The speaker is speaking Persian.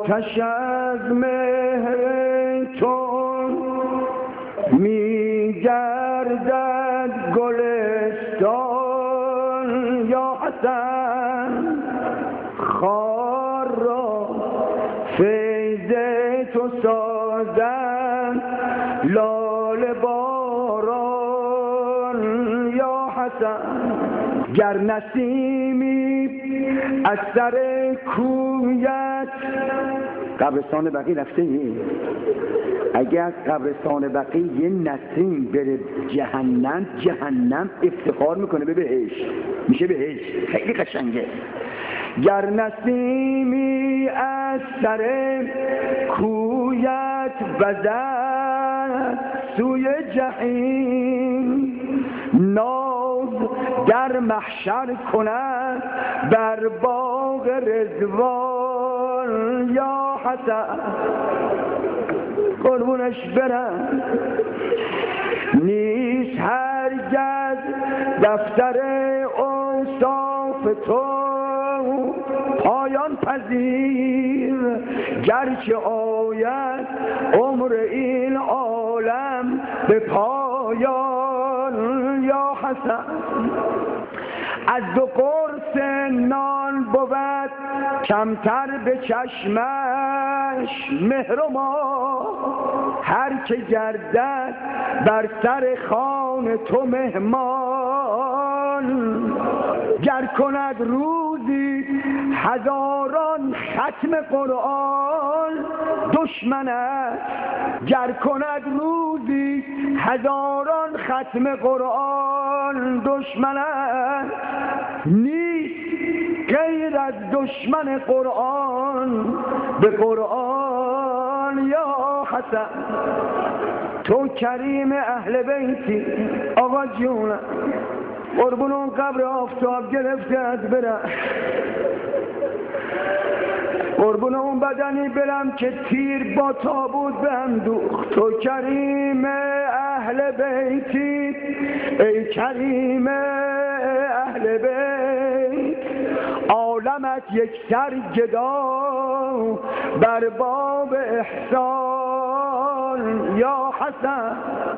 آتش از مهر تو می‌گردد گلستان یا حسن، خار را فیض تو سازد لاله باران یا حسن. گر نسیمی از سر کویت، قبرستان بقیع رفته، اگه از قبرستان بقیع یه نسیم بره جهنم، جهنم افتخار میکنه به بهشت، میشه بهشت، خیلی قشنگه. گر نسیمی از سر کویت وزد سوی جحیم، ناز در محشر کند بر باغ رضوان یا حسن. قربونش برم نیست هرگز دفتر اوصاف تو پایان پذیر، گرچه آید عمر این عالم به پایان یا حسن. از دو قرص نان بود کمتر به چشمش مهر و ماه، هر که گردد بر سر خوان تو مهمان. گر کند روزی هزاران ختم قرآن دشمنت، گر کند روزی هزاران ختم قرآن دشمنت، نیست غیر از دشمن قرآن به قرآن یا حسن. تو کریم اهل بیتی آقا جونم، قربون اون قبر آفتاب گرفته از برم، قربون اون بدنی برم که تیر با تابوت بهم دوخت. تو کریم اهل بیتی، ای کریم اهل بیت، عالمت یک سر گدا بر باب احسان یا حسن.